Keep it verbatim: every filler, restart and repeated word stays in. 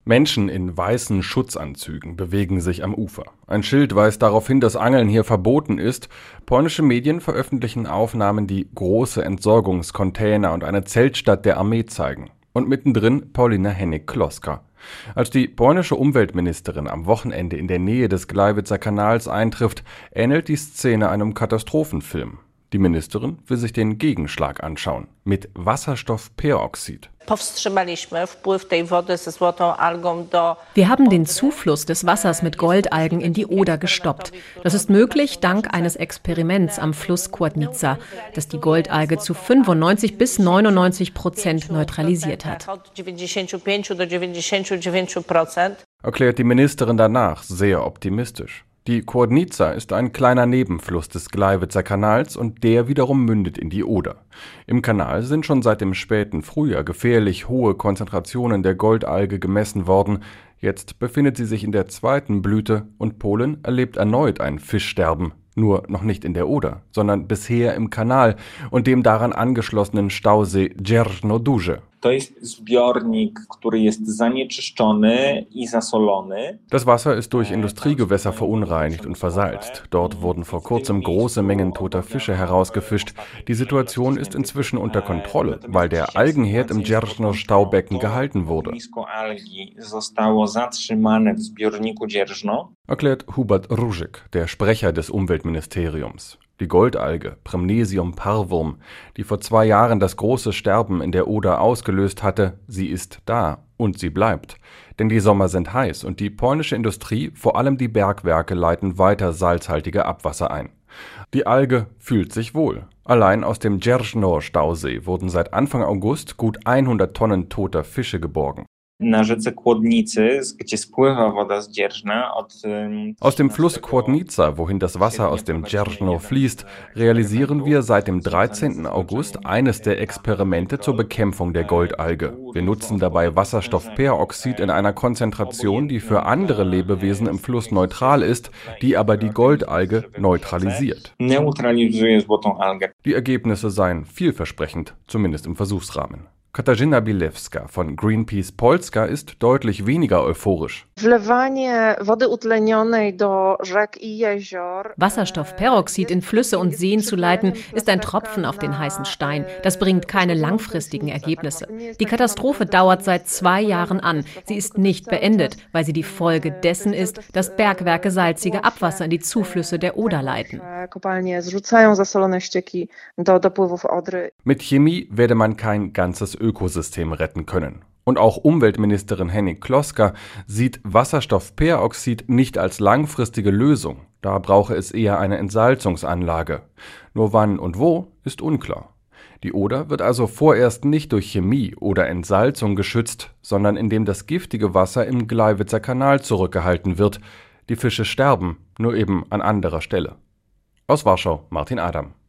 Menschen in weißen Schutzanzügen bewegen sich am Ufer. Ein Schild weist darauf hin, dass Angeln hier verboten ist. Polnische Medien veröffentlichen Aufnahmen, die große Entsorgungscontainer und eine Zeltstadt der Armee zeigen. Und mittendrin Paulina Hennig-Kloska. Als die polnische Umweltministerin am Wochenende in der Nähe des Gleiwitzer Kanals eintrifft, ähnelt die Szene einem Katastrophenfilm. Die Ministerin will sich den Gegenschlag anschauen mit Wasserstoffperoxid. Wir haben den Zufluss des Wassers mit Goldalgen in die Oder gestoppt. Das ist möglich dank eines Experiments am Fluss Chłodnica, das die Goldalge zu fünfundneunzig bis neunundneunzig Prozent neutralisiert hat. Erklärt die Ministerin danach sehr optimistisch. Die Chłodnica ist ein kleiner Nebenfluss des Gleiwitzer Kanals und der wiederum mündet in die Oder. Im Kanal sind schon seit dem späten Frühjahr gefährlich hohe Konzentrationen der Goldalge gemessen worden. Jetzt befindet sie sich in der zweiten Blüte und Polen erlebt erneut ein Fischsterben. Nur noch nicht in der Oder, sondern bisher im Kanal und dem daran angeschlossenen Stausee Dzierżno Duże. Das Wasser ist durch Industriegewässer verunreinigt und versalzt. Dort wurden vor kurzem große Mengen toter Fische herausgefischt. Die Situation ist inzwischen unter Kontrolle, weil der Algenherd im Dzierżno-Staubecken gehalten wurde. Erklärt Hubert Różyk, der Sprecher des Umweltministeriums. Die Goldalge Prymnesium parvum, die vor zwei Jahren das große Sterben in der Oder ausgelöst hatte, sie ist da und sie bleibt. Denn die Sommer sind heiß und die polnische Industrie, vor allem die Bergwerke, leiten weiter salzhaltige Abwasser ein. Die Alge fühlt sich wohl. Allein aus dem Dzierżno-Stausee wurden seit Anfang August gut hundert Tonnen toter Fische geborgen. Aus dem Fluss Chłodnica, wohin das Wasser aus dem Dzierżno fließt, realisieren wir seit dem dreizehnten August eines der Experimente zur Bekämpfung der Goldalge. Wir nutzen dabei Wasserstoffperoxid in einer Konzentration, die für andere Lebewesen im Fluss neutral ist, die aber die Goldalge neutralisiert. Die Ergebnisse seien vielversprechend, zumindest im Versuchsrahmen. Katarzyna Bilewska von Greenpeace Polska ist deutlich weniger euphorisch. Wasserstoffperoxid in Flüsse und Seen zu leiten, ist ein Tropfen auf den heißen Stein. Das bringt keine langfristigen Ergebnisse. Die Katastrophe dauert seit zwei Jahren an. Sie ist nicht beendet, weil sie die Folge dessen ist, dass Bergwerke salzige Abwasser in die Zuflüsse der Oder leiten. Mit Chemie werde man kein ganzes Ökosystem retten können. Und auch Umweltministerin Hennig-Kloska sieht Wasserstoffperoxid nicht als langfristige Lösung. Da brauche es eher eine Entsalzungsanlage. Nur wann und wo ist unklar. Die Oder wird also vorerst nicht durch Chemie oder Entsalzung geschützt, sondern indem das giftige Wasser im Gleiwitzer Kanal zurückgehalten wird. Die Fische sterben, nur eben an anderer Stelle. Aus Warschau, Martin Adam.